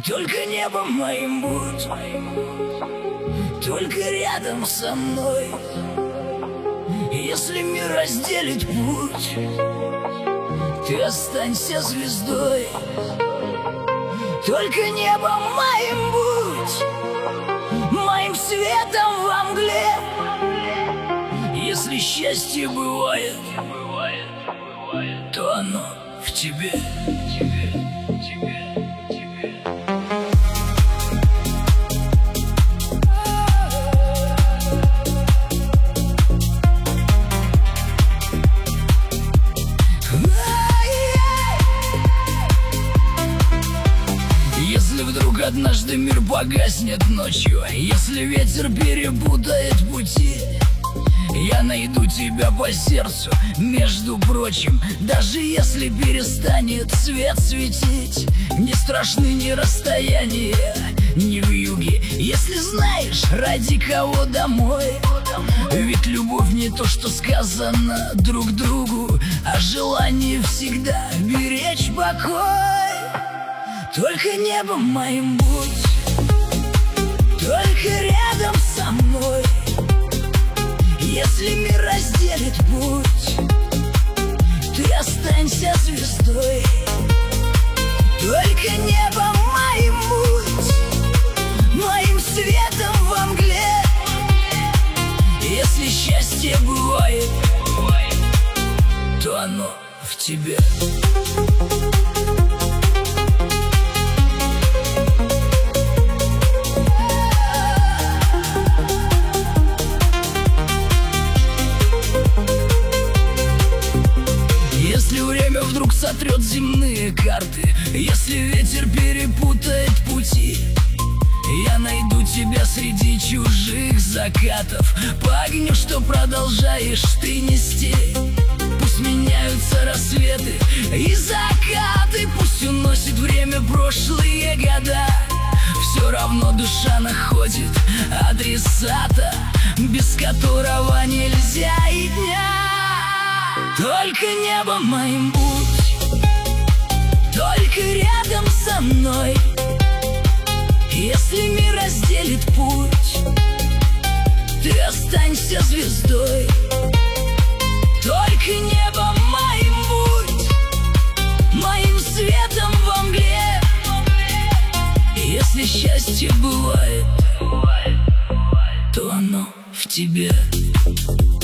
Только небом моим будь, только рядом со мной. Если мир разделит путь, ты останься звездой. Только небом моим будь, моим светом во мгле. Если счастье бывает, то оно в тебе. Если вдруг однажды мир погаснет ночью, если ветер перепутает пути, я найду тебя по сердцу, между прочим. Даже если перестанет свет светить, не страшны ни расстояния, ни вьюги, если знаешь, ради кого домой. Ведь любовь не то, что сказано друг другу, а желание всегда беречь покой. Только небом моим будь, только рядом со мной. Если мир разделит путь, ты останься звездой. Только небом моим будь, моим светом во мгле. Если счастье бывает, то оно в тебе. Если время вдруг сотрет земные карты, если ветер перепутает пути, я найду тебя среди чужих закатов, по огню, что продолжаешь ты нести. Пусть меняются рассветы и закаты, пусть уносит время прошлые года, все равно душа находит адресата, без которого нельзя и дня. Только небом моим будь, только рядом со мной. Если мир разделит путь, ты останься звездой. Только небом моим будь, моим светом во мгле. Если счастье бывает, то оно в тебе.